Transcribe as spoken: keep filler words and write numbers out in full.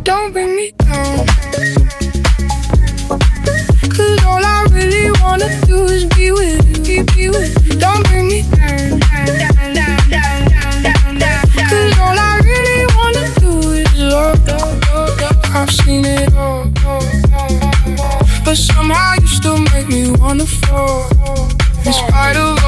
don't bring me down. Cause all I really wanna do is be with you, be with you. Don't bring me down, down, down, down, down, down, down. Cause all I really wanna do is love, love, love, love. I've seen it all, all, all, all. But somehow you still make me wanna fall. In spite of